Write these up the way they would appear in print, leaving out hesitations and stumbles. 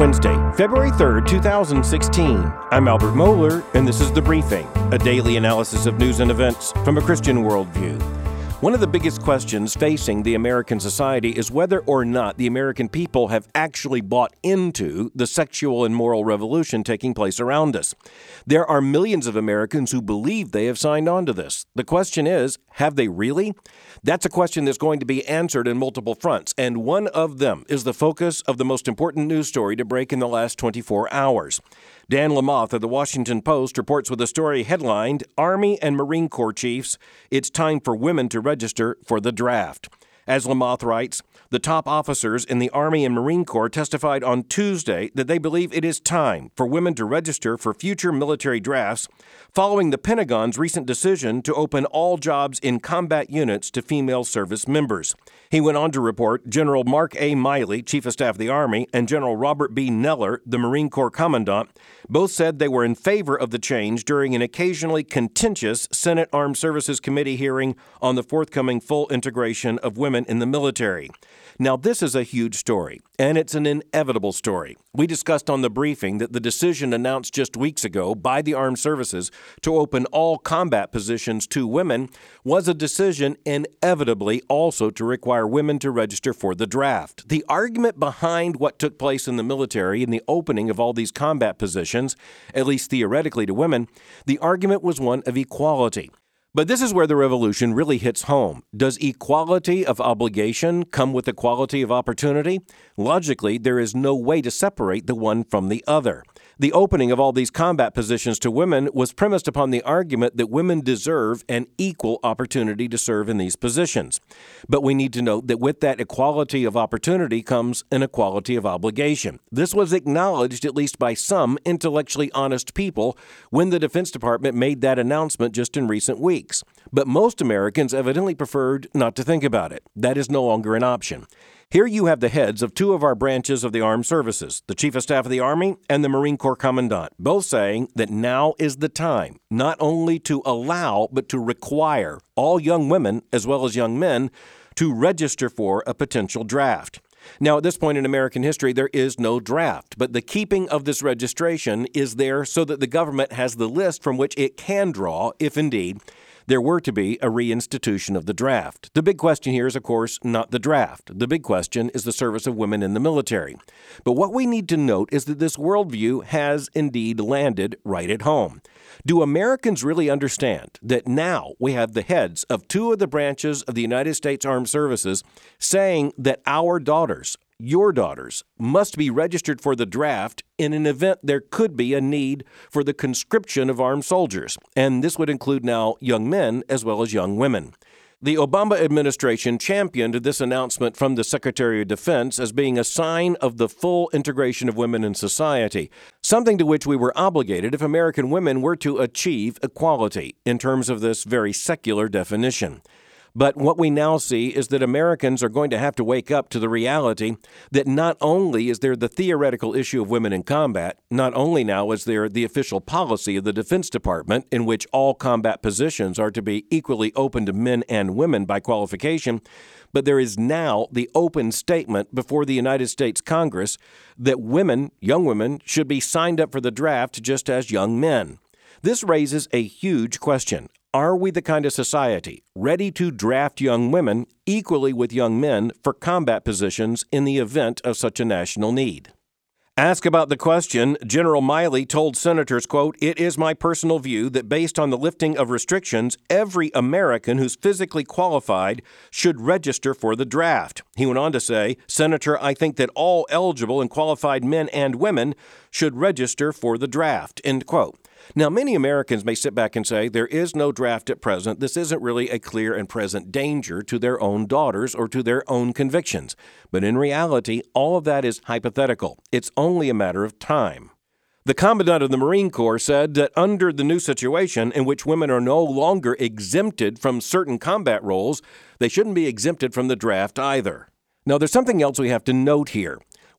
Wednesday, February 3rd, 2016. I'm Albert Mohler, and this is The Briefing, a daily analysis of news and events from a Christian worldview. One of the biggest questions facing the American society is whether or not the American people have actually bought into the sexual and moral revolution taking place around us. There are millions of Americans who believe they have signed on to this. The question is, have they really? That's a question that's going to be answered in multiple fronts, and one of them is the focus of the most important news story to break in the last 24 hours. Dan Lamothe of the Washington Post reports with a story headlined, Army and Marine Corps Chiefs, It's Time for Women to Register for the Draft. As Lamothe writes, the top officers in the Army and Marine Corps testified on Tuesday that they believe it is time for women to register for future military drafts following the Pentagon's recent decision to open all jobs in combat units to female service members. He went on to report General Mark A. Miley, Chief of Staff of the Army, and General Robert B. Neller, the Marine Corps Commandant, both said they were in favor of the change during an occasionally contentious Senate Armed Services Committee hearing on the forthcoming full integration of women in the military. Now, this is a huge story, and it's an inevitable story. We discussed on The Briefing that the decision announced just weeks ago by the Armed Services to open all combat positions to women was a decision inevitably also to require women to register for the draft. The argument behind what took place in the military in the opening of all these combat positions, at least theoretically to women, the argument was one of equality. But this is where the revolution really hits home. Does equality of obligation come with equality of opportunity? Logically, there is no way to separate the one from the other. The opening of all these combat positions to women was premised upon the argument that women deserve an equal opportunity to serve in these positions. But we need to note that with that equality of opportunity comes an equality of obligation. This was acknowledged, at least by some intellectually honest people, when the Defense Department made that announcement just in recent weeks. But most Americans evidently preferred not to think about it. That is no longer an option. Here you have the heads of two of our branches of the armed services, the Chief of Staff of the Army and the Marine Corps Commandant, both saying that now is the time, not only to allow, but to require all young women, as well as young men, to register for a potential draft. Now, at this point in American history, there is no draft, but the keeping of this registration is there so that the government has the list from which it can draw, if indeed there were to be a reinstitution of the draft. The big question here is, of course, not the draft. The big question is the service of women in the military. But what we need to note is that this worldview has indeed landed right at home. Do Americans really understand that now we have the heads of two of the branches of the United States Armed Services saying that our daughters, your daughters, must be registered for the draft in an event there could be a need for the conscription of armed soldiers, and this would include now young men as well as young women. The Obama administration championed this announcement from the Secretary of Defense as being a sign of the full integration of women in society, something to which we were obligated if American women were to achieve equality in terms of this very secular definition. But what we now see is that Americans are going to have to wake up to the reality that not only is there the theoretical issue of women in combat, not only now is there the official policy of the Defense Department in which all combat positions are to be equally open to men and women by qualification, but there is now the open statement before the United States Congress that women, young women, should be signed up for the draft just as young men. This raises a huge question. Are we the kind of society ready to draft young women equally with young men for combat positions in the event of such a national need? Asked about the question, General Miley told senators, quote, "It is my personal view that based on the lifting of restrictions, every American who's physically qualified should register for the draft." He went on to say, "Senator, I think that all eligible and qualified men and women should register for the draft," end quote. Now, many Americans may sit back and say, there is no draft at present. This isn't really a clear and present danger to their own daughters or to their own convictions. But in reality, all of that is hypothetical. It's only a matter of time. The Commandant of the Marine Corps said that under the new situation in which women are no longer exempted from certain combat roles, they shouldn't be exempted from the draft either. Now, there's something else we have to note here.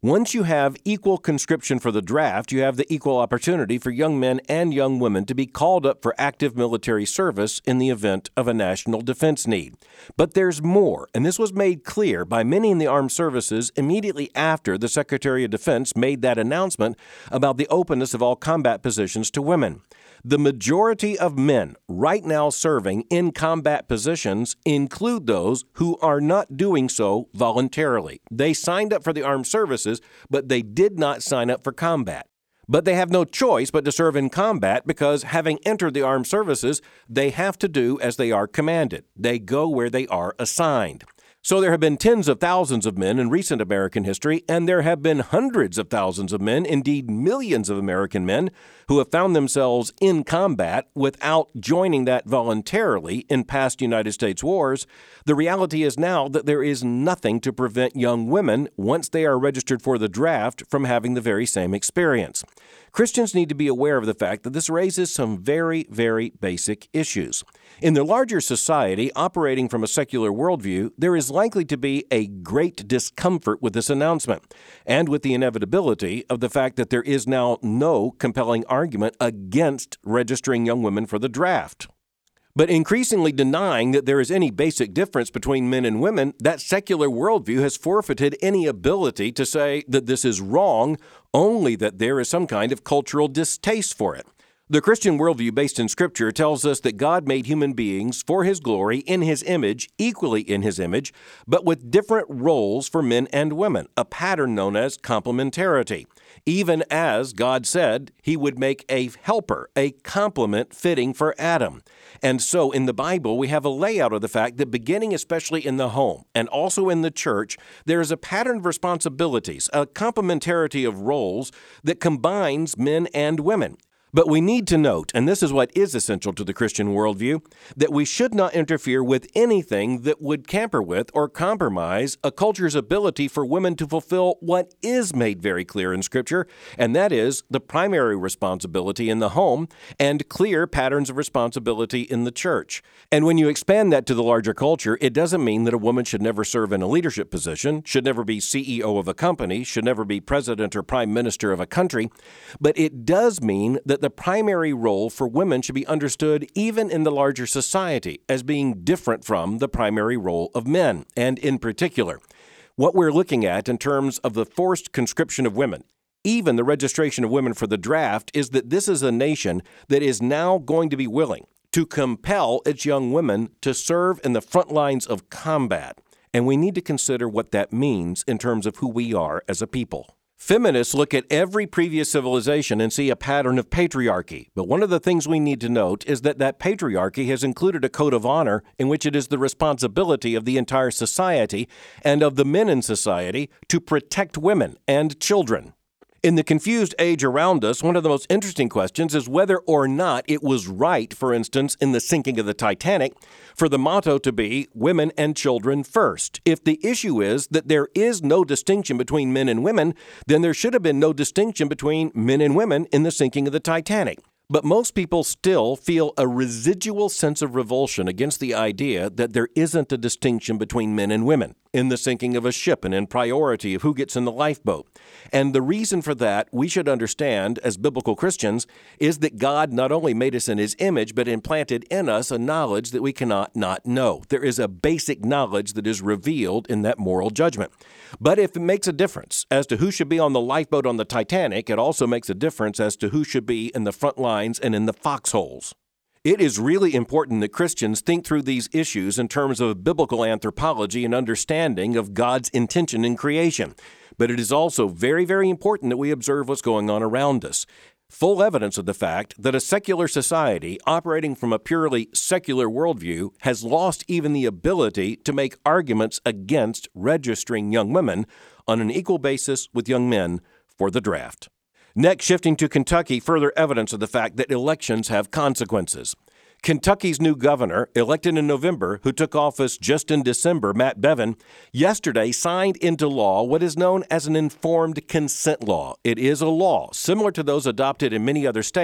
Once you have equal conscription for the draft, you have the equal opportunity for young men and young women to be called up for active military service in the event of a national defense need. But there's more, and this was made clear by many in the armed services immediately after the Secretary of Defense made that announcement about the openness of all combat positions to women. The majority of men right now serving in combat positions include those who are not doing so voluntarily. They signed up for the armed services, but they did not sign up for combat. But they have no choice but to serve in combat because, having entered the armed services, they have to do as they are commanded. They go where they are assigned. So there have been tens of thousands of men in recent American history, and there have been hundreds of thousands of men, indeed millions of American men, who have found themselves in combat without joining that voluntarily in past United States wars. The reality is now that there is nothing to prevent young women, once they are registered for the draft, from having the very same experience. Christians need to be aware of the fact that this raises some very, very basic issues. In the larger society operating from a secular worldview, there is likely to be a great discomfort with this announcement, and with the inevitability of the fact that there is now no compelling argument against registering young women for the draft. But increasingly denying that there is any basic difference between men and women, that secular worldview has forfeited any ability to say that this is wrong, only that there is some kind of cultural distaste for it. The Christian worldview based in Scripture tells us that God made human beings for His glory, in His image, equally in His image, but with different roles for men and women, a pattern known as complementarity. Even as God said He would make a helper, a complement fitting for Adam. And so in the Bible, we have a layout of the fact that beginning especially in the home and also in the church, there is a pattern of responsibilities, a complementarity of roles that combines men and women. But we need to note, and this is what is essential to the Christian worldview, that we should not interfere with anything that would tamper with or compromise a culture's ability for women to fulfill what is made very clear in Scripture, and that is the primary responsibility in the home and clear patterns of responsibility in the church. And when you expand that to the larger culture, it doesn't mean that a woman should never serve in a leadership position, should never be CEO of a company, should never be president or prime minister of a country, but it does mean that the primary role for women should be understood even in the larger society as being different from the primary role of men. And in particular, what we're looking at in terms of the forced conscription of women, even the registration of women for the draft, is that this is a nation that is now going to be willing to compel its young women to serve in the front lines of combat. And we need to consider what that means in terms of who we are as a people. Feminists look at every previous civilization and see a pattern of patriarchy. But one of the things we need to note is that that patriarchy has included a code of honor in which it is the responsibility of the entire society and of the men in society to protect women and children. In the confused age around us, one of the most interesting questions is whether or not it was right, for instance, in the sinking of the Titanic, for the motto to be women and children first. If the issue is that there is no distinction between men and women, then there should have been no distinction between men and women in the sinking of the Titanic. But most people still feel a residual sense of revulsion against the idea that there isn't a distinction between men and women in the sinking of a ship and in priority of who gets in the lifeboat. And the reason for that, we should understand as biblical Christians, is that God not only made us in His image, but implanted in us a knowledge that we cannot not know. There is a basic knowledge that is revealed in that moral judgment. But if it makes a difference as to who should be on the lifeboat on the Titanic, it also makes a difference as to who should be in the front lines and in the foxholes. It is really important that Christians think through these issues in terms of biblical anthropology and understanding of God's intention in creation. But it is also very, very important that we observe what's going on around us. Full evidence of the fact that a secular society operating from a purely secular worldview has lost even the ability to make arguments against registering young women on an equal basis with young men for the draft. Next, shifting to Kentucky, further evidence of the fact that elections have consequences. Kentucky's new governor, elected in November, who took office just in December, Matt Bevin, yesterday signed into law what is known as an informed consent law. It is a law similar to those adopted in many other states,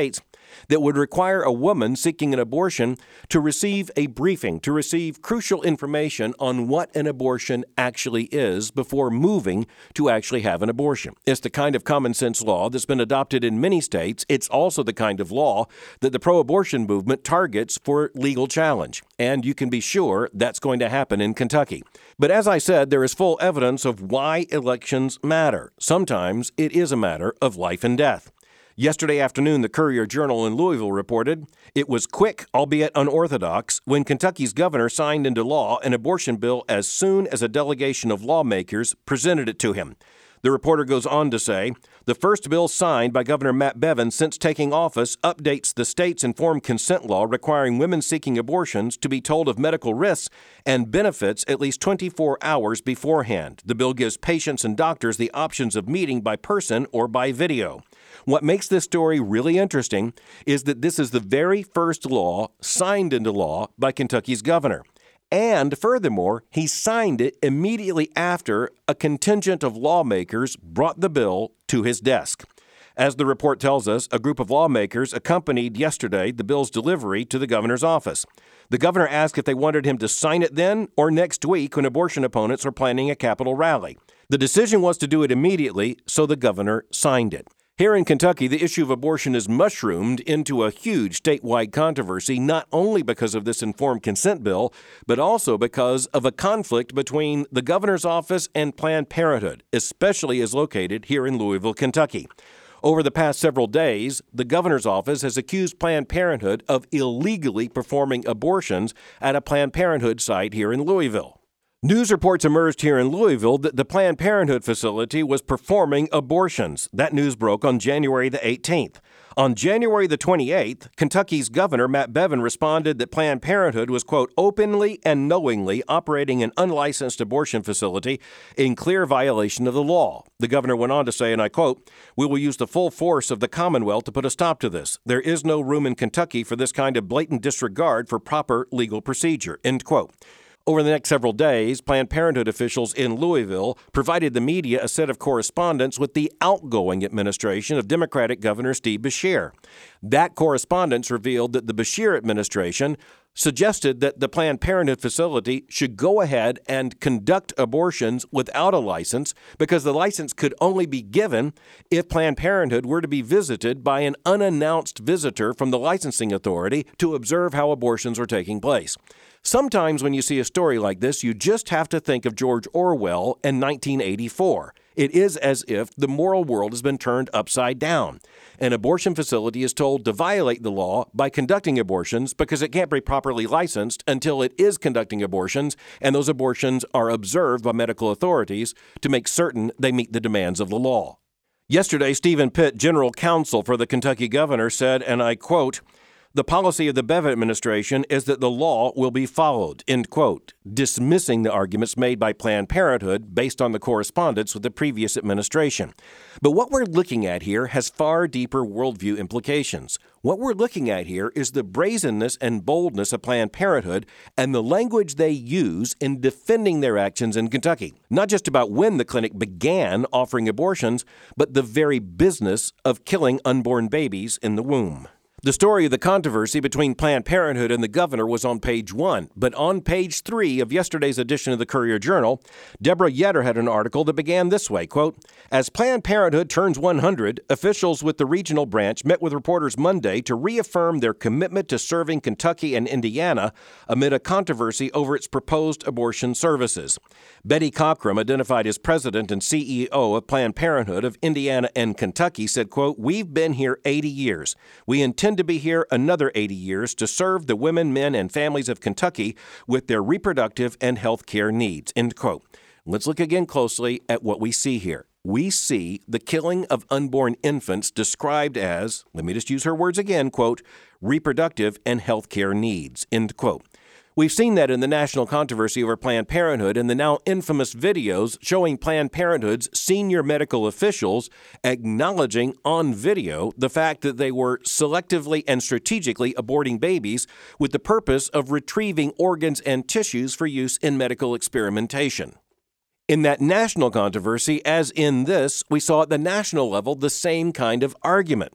that would require a woman seeking an abortion to receive a briefing, to receive crucial information on what an abortion actually is before moving to actually have an abortion. It's the kind of common sense law that's been adopted in many states. It's also the kind of law that the pro-abortion movement targets for legal challenge. And you can be sure that's going to happen in Kentucky. But as I said, there is full evidence of why elections matter. Sometimes it is a matter of life and death. Yesterday afternoon, the Courier-Journal in Louisville reported it was quick, albeit unorthodox, when Kentucky's governor signed into law an abortion bill as soon as a delegation of lawmakers presented it to him. The reporter goes on to say, the first bill signed by Governor Matt Bevin since taking office updates the state's informed consent law requiring women seeking abortions to be told of medical risks and benefits at least 24 hours beforehand. The bill gives patients and doctors the options of meeting by person or by video. What makes this story really interesting is that this is the very first law signed into law by Kentucky's governor. And furthermore, he signed it immediately after a contingent of lawmakers brought the bill to his desk. As the report tells us, a group of lawmakers accompanied yesterday the bill's delivery to the governor's office. The governor asked if they wanted him to sign it then or next week when abortion opponents are planning a Capitol rally. The decision was to do it immediately, so the governor signed it. Here in Kentucky, the issue of abortion is mushroomed into a huge statewide controversy, not only because of this informed consent bill, but also because of a conflict between the governor's office and Planned Parenthood, especially as located here in Louisville, Kentucky. Over the past several days, the governor's office has accused Planned Parenthood of illegally performing abortions at a Planned Parenthood site here in Louisville. News reports emerged here in Louisville that the Planned Parenthood facility was performing abortions. That news broke on January the 18th. On January the 28th, Kentucky's Governor Matt Bevin responded that Planned Parenthood was, quote, openly and knowingly operating an unlicensed abortion facility in clear violation of the law. The governor went on to say, and I quote, we will use the full force of the Commonwealth to put a stop to this. There is no room in Kentucky for this kind of blatant disregard for proper legal procedure, end quote. Over the next several days, Planned Parenthood officials in Louisville provided the media a set of correspondence with the outgoing administration of Democratic Governor Steve Beshear. That correspondence revealed that the Beshear administration suggested that the Planned Parenthood facility should go ahead and conduct abortions without a license because the license could only be given if Planned Parenthood were to be visited by an unannounced visitor from the licensing authority to observe how abortions were taking place. Sometimes when you see a story like this, you just have to think of George Orwell and 1984. It is as if the moral world has been turned upside down. An abortion facility is told to violate the law by conducting abortions because it can't be properly licensed until it is conducting abortions, and those abortions are observed by medical authorities to make certain they meet the demands of the law. Yesterday, Stephen Pitt, general counsel for the Kentucky governor, said, and I quote, the policy of the Bevin administration is that the law will be followed, end quote, dismissing the arguments made by Planned Parenthood based on the correspondence with the previous administration. But what we're looking at here has far deeper worldview implications. What we're looking at here is the brazenness and boldness of Planned Parenthood and the language they use in defending their actions in Kentucky. Not just about when the clinic began offering abortions, but the very business of killing unborn babies in the womb. The story of the controversy between Planned Parenthood and the governor was on page 1, but on page 3 of yesterday's edition of the Courier-Journal, Deborah Yetter had an article that began this way, quote, as Planned Parenthood turns 100, officials with the regional branch met with reporters Monday to reaffirm their commitment to serving Kentucky and Indiana amid a controversy over its proposed abortion services. Betty Cockrum, identified as president and CEO of Planned Parenthood of Indiana and Kentucky, said, quote, we've been here 80 years. We intend to be here another 80 years to serve the women, men, and families of Kentucky with their reproductive and health care needs, end quote. Let's look again closely at what we see here. We see the killing of unborn infants described as, let me just use her words again, quote, reproductive and health care needs, end quote. We've seen that in the national controversy over Planned Parenthood and the now infamous videos showing Planned Parenthood's senior medical officials acknowledging on video the fact that they were selectively and strategically aborting babies with the purpose of retrieving organs and tissues for use in medical experimentation. In that national controversy, as in this, we saw at the national level the same kind of argument.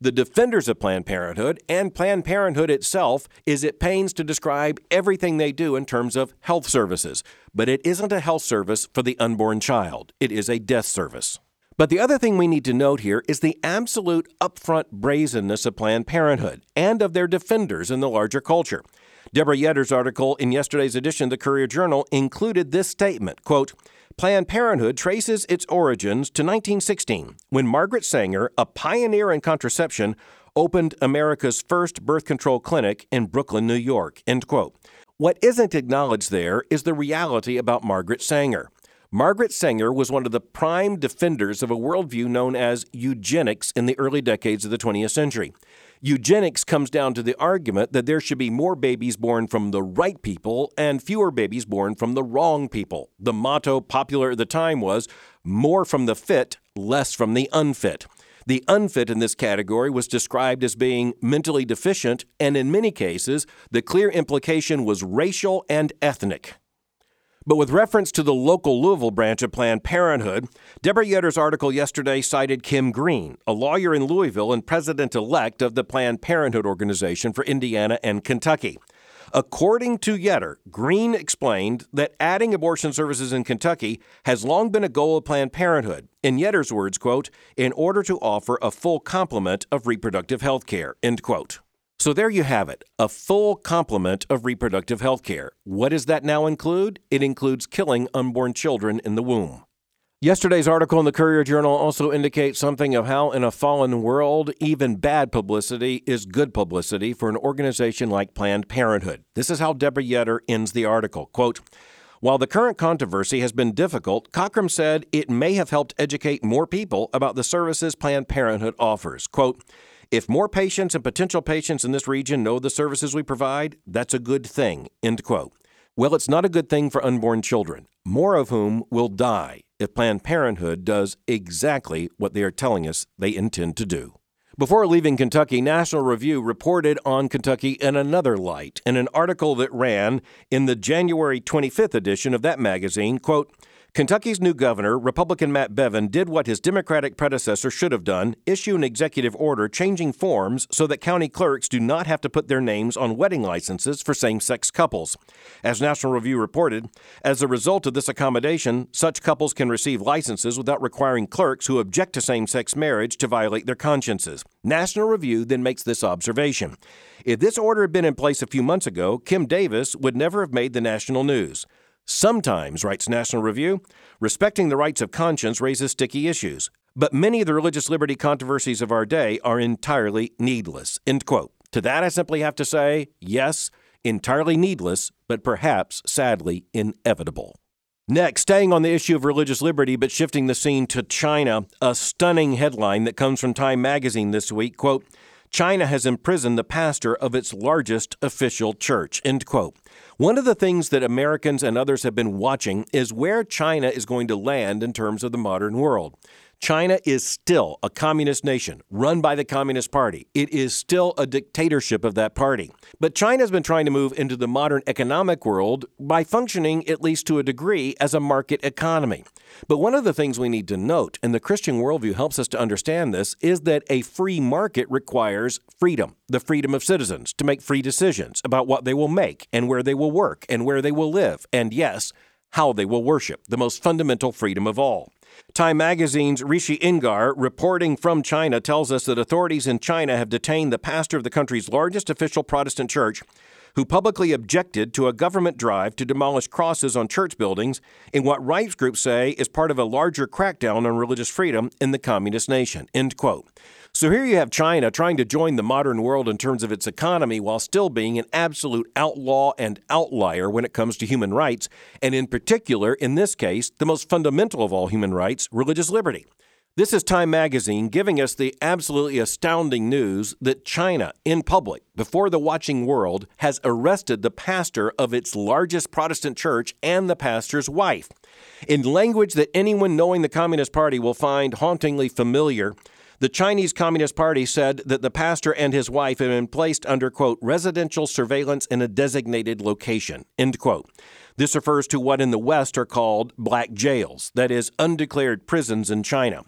The defenders of Planned Parenthood and Planned Parenthood itself is at pains to describe everything they do in terms of health services. But it isn't a health service for the unborn child. It is a death service. But the other thing we need to note here is the absolute upfront brazenness of Planned Parenthood and of their defenders in the larger culture. Deborah Yetter's article in yesterday's edition of the Courier-Journal included this statement, quote, Planned Parenthood traces its origins to 1916, when Margaret Sanger, a pioneer in contraception, opened America's first birth control clinic in Brooklyn, New York, end quote. What isn't acknowledged there is the reality about Margaret Sanger. Margaret Sanger was one of the prime defenders of a worldview known as eugenics in the early decades of the 20th century. Eugenics comes down to the argument that there should be more babies born from the right people and fewer babies born from the wrong people. The motto popular at the time was, more from the fit, less from the unfit. The unfit in this category was described as being mentally deficient, and in many cases, the clear implication was racial and ethnic. But with reference to the local Louisville branch of Planned Parenthood, Deborah Yetter's article yesterday cited Kim Green, a lawyer in Louisville and president-elect of the Planned Parenthood organization for Indiana and Kentucky. According to Yetter, Green explained that adding abortion services in Kentucky has long been a goal of Planned Parenthood. In Yetter's words, quote, in order to offer a full complement of reproductive health care, end quote. So there you have it, a full complement of reproductive health care. What does that now include? It includes killing unborn children in the womb. Yesterday's article in the Courier-Journal also indicates something of how in a fallen world, even bad publicity is good publicity for an organization like Planned Parenthood. This is how Deborah Yetter ends the article, quote, while the current controversy has been difficult, Cockrum said it may have helped educate more people about the services Planned Parenthood offers. Quote, if more patients and potential patients in this region know the services we provide, that's a good thing, end quote. Well, it's not a good thing for unborn children, more of whom will die if Planned Parenthood does exactly what they are telling us they intend to do. Before leaving Kentucky, National Review reported on Kentucky in another light in an article that ran in the January 25th edition of that magazine, quote, Kentucky's new governor, Republican Matt Bevin, did what his Democratic predecessor should have done, issue an executive order changing forms so that county clerks do not have to put their names on wedding licenses for same-sex couples. As National Review reported, as a result of this accommodation, such couples can receive licenses without requiring clerks who object to same-sex marriage to violate their consciences. National Review then makes this observation. If this order had been in place a few months ago, Kim Davis would never have made the national news. Sometimes, writes National Review, respecting the rights of conscience raises sticky issues, but many of the religious liberty controversies of our day are entirely needless, end quote. To that I simply have to say, yes, entirely needless, but perhaps, sadly, inevitable. Next, staying on the issue of religious liberty, but shifting the scene to China, a stunning headline that comes from Time magazine this week, quote, China has imprisoned the pastor of its largest official church, end quote. One of the things that Americans and others have been watching is where China is going to land in terms of the modern world. China is still a communist nation run by the Communist Party. It is still a dictatorship of that party. But China's been trying to move into the modern economic world by functioning, at least to a degree, as a market economy. But one of the things we need to note, and the Christian worldview helps us to understand this, is that a free market requires freedom, the freedom of citizens to make free decisions about what they will make and where they will work and where they will live, and yes, how they will worship, the most fundamental freedom of all. Time magazine's Rishi Ingar, reporting from China, tells us that authorities in China have detained the pastor of the country's largest official Protestant church, who publicly objected to a government drive to demolish crosses on church buildings in what rights groups say is part of a larger crackdown on religious freedom in the communist nation, end quote. So here you have China trying to join the modern world in terms of its economy while still being an absolute outlaw and outlier when it comes to human rights, and in particular, in this case, the most fundamental of all human rights, religious liberty. This is Time magazine giving us the absolutely astounding news that China, in public, before the watching world, has arrested the pastor of its largest Protestant church and the pastor's wife. In language that anyone knowing the Communist Party will find hauntingly familiar, the Chinese Communist Party said that the pastor and his wife had been placed under, quote, residential surveillance in a designated location, end quote. This refers to what in the West are called black jails, that is, undeclared prisons in China.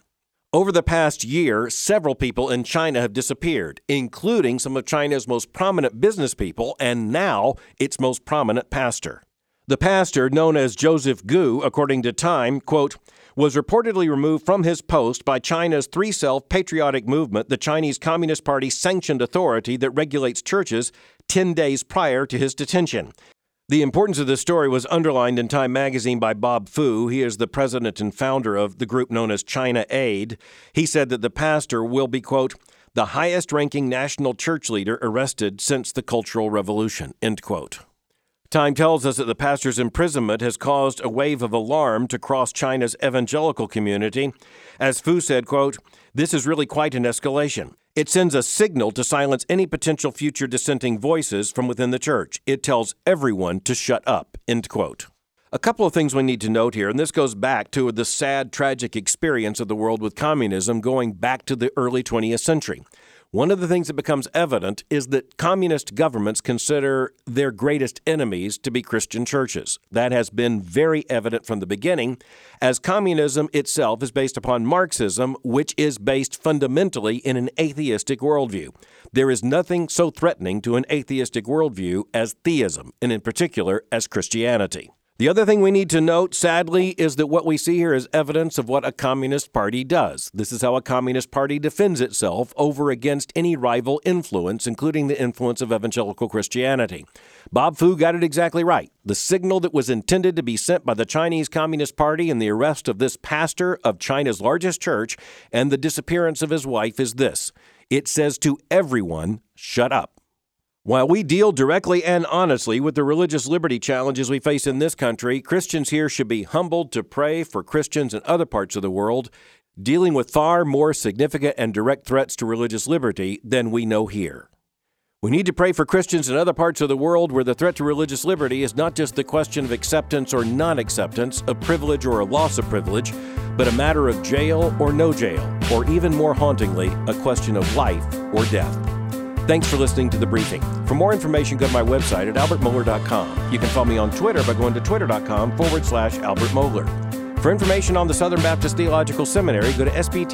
Over the past year, several people in China have disappeared, including some of China's most prominent business people and now its most prominent pastor. The pastor, known as Joseph Gu, according to Time, quote, was reportedly removed from his post by China's Three Self-Patriotic Movement, the Chinese Communist Party-sanctioned authority that regulates churches, 10 days prior to his detention. The importance of this story was underlined in Time magazine by Bob Fu. He is the president and founder of the group known as China Aid. He said that the pastor will be, quote, the highest-ranking national church leader arrested since the Cultural Revolution, end quote. Time tells us that the pastor's imprisonment has caused a wave of alarm to cross China's evangelical community. As Fu said, quote, this is really quite an escalation. It sends a signal to silence any potential future dissenting voices from within the church. It tells everyone to shut up, end quote. A couple of things we need to note here, and this goes back to the sad, tragic experience of the world with communism going back to the early 20th century. One of the things that becomes evident is that communist governments consider their greatest enemies to be Christian churches. That has been very evident from the beginning, as communism itself is based upon Marxism, which is based fundamentally in an atheistic worldview. There is nothing so threatening to an atheistic worldview as theism, and in particular as Christianity. The other thing we need to note, sadly, is that what we see here is evidence of what a communist party does. This is how a communist party defends itself over against any rival influence, including the influence of evangelical Christianity. Bob Fu got it exactly right. The signal that was intended to be sent by the Chinese Communist Party in the arrest of this pastor of China's largest church and the disappearance of his wife is this. It says to everyone, shut up. While we deal directly and honestly with the religious liberty challenges we face in this country, Christians here should be humbled to pray for Christians in other parts of the world, dealing with far more significant and direct threats to religious liberty than we know here. We need to pray for Christians in other parts of the world where the threat to religious liberty is not just the question of acceptance or non-acceptance, of privilege or a loss of privilege, but a matter of jail or no jail, or even more hauntingly, a question of life or death. Thanks for listening to The Briefing. For more information, go to my website at albertmohler.com. You can follow me on Twitter by going to twitter.com/Albert Mohler. For information on the Southern Baptist Theological Seminary, go to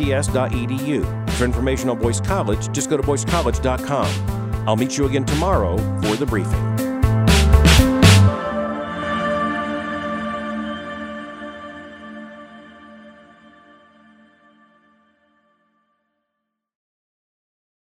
sbts.edu. For information on Boyce College, just go to boycecollege.com. I'll meet you again tomorrow for The Briefing.